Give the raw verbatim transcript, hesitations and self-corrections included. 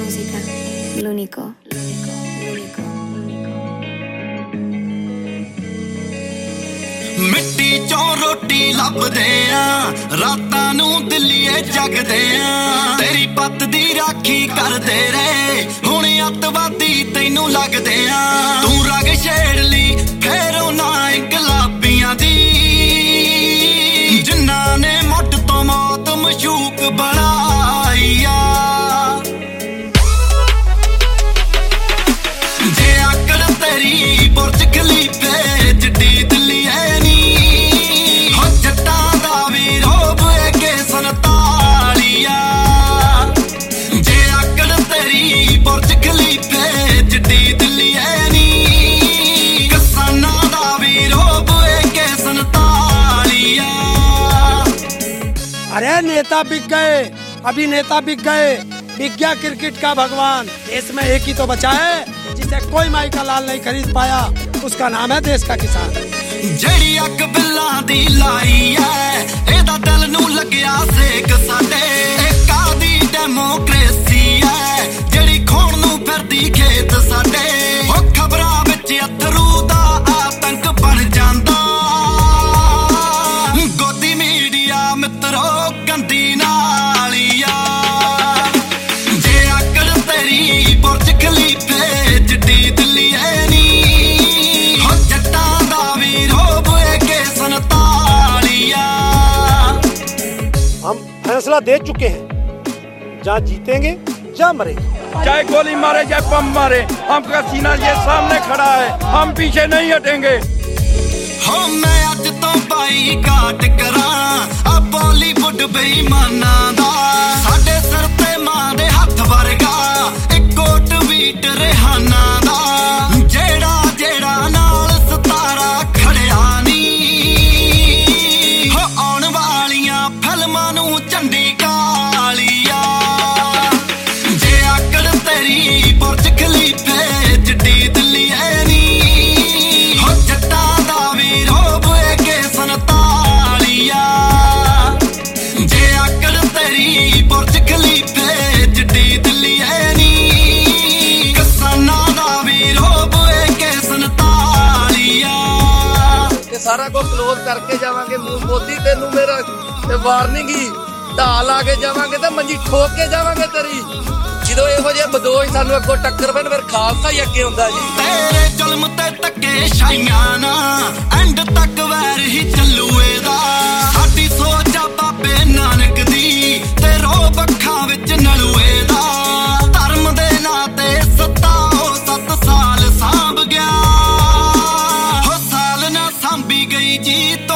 música, l'unico, l'unico, l'unico, l'unico. मिट्टी चों रोटी लभदे आ रातां नूं दिल्लीए जगदे आ तेरी पत दी राखी करदे रहे हुण अतवादी तैनूं लगदे आ तू रग छेड़ ली फेर उन्हां इंकलाबियां दी जिन्हां ने मुठ तो मौत मशूक बनाई आ जे आकड़ तेरी बुर्ज खलीफे जिड्डी दिल्ली है नी हो जट्टां दा वी रोब के संतालिया जे आकड़ तेरी बुर्ज खलीफे जिड्डी दिल्ली है नी किसानां दा वी रोब के संतालिया। अरे नेता बिक गए, अभी नेता बिक गए, बिक गया क्रिकेट का भगवान। देश में एक ही तो बचा है जिसे कोई माई का लाल नहीं खरीद पाया, उसका नाम है देश का किसान। जड़ी अग बिल्लां दी लाई है एदा दिल नूं लग्या सेक साडे कादी डेमोक्रेसी है जड़ी खोण नूं फिरदी खेत साडे ओ खबरां विच अथरू दा आतंक बन जांदा गोदी मीडिया मित्रो गंदी नालिया जे आकड़ तेरी बुर्ज खलीफे जिड्डी दिल्ली है नी हो जट्टां दा वी रोब के संतालिया। हम फैसला दे चुके हैं, जहाँ जीतेंगे जहाँ मरेंगे। चाहे गोली मारे चाहे बम मारे हमका सीना ये सामने खड़ा है, हम पीछे नहीं हटेंगे। हो मैं अज तो बाईकाट करां आ बॉलीवुड बेईमाना दा साडे सिर ते मां दे हत्थ वर्गा इक्को ट्वीट रिहाना दा जेड़ा जेड़ा नाल सतारा खड़िया नी हो आउण वालियां फिल्मां नूं झंडी कालिया जे आकड़ तेरी बुर्ज खलीफे जिड्डी दिल्ली है नी हो जट्टां दा वी रोब के संतालिया जे आकड़ तेरी बुर्ज खलीफे जिड्डी दिल्ली है नी किसानां दा वी रोब के संतालिया। ये सारा को क्लोज करके जावांगे मोदी तेनू मेरा वार्निंग ही ढाल आके जावांगे तो मंजी ठोक के जावांगे तेरी ਜਦੋਂ ਇਹੋ ਜਿਹੇ ਬਦੋਸ਼ ਸਾਨੂੰ ਅੱਗੋਂ ਟੱਕਰ ਪੈਣ ਫਿਰ ਖਾਲਸਾ ਹੀ ਅੱਗੇ ਹੁੰਦਾ ਜੀ। ਤੇਰੇ ਜ਼ੁਲਮ ਤੇ ਧੱਕੇ ਛਾਈਆਂ ਨਾ ਐਂਡ ਤੱਕ ਵੈਰ ਹੀ ਚੱਲੂ ਇਹਦਾ ਸਾਡੀ ਸੋਚ ਆ ਬਾਬੇ ਨਾਨਕ ਦੀ ਤੇ ਰੋਬ ਅੱਖਾਂ ਵਿੱਚ ਨਲੂ ਇਹਦਾ ਧਰਮ ਦੇ ਨਾਂ ਤੇ ਸੱਤਾ ਉਹ ਸੱਤ ਸਾਲ ਸਾਂਭ ਗਿਆ ਹੋ ਸਾਲ ਨਾ ਸਾਂਭੀ ਗਈ ਜੀ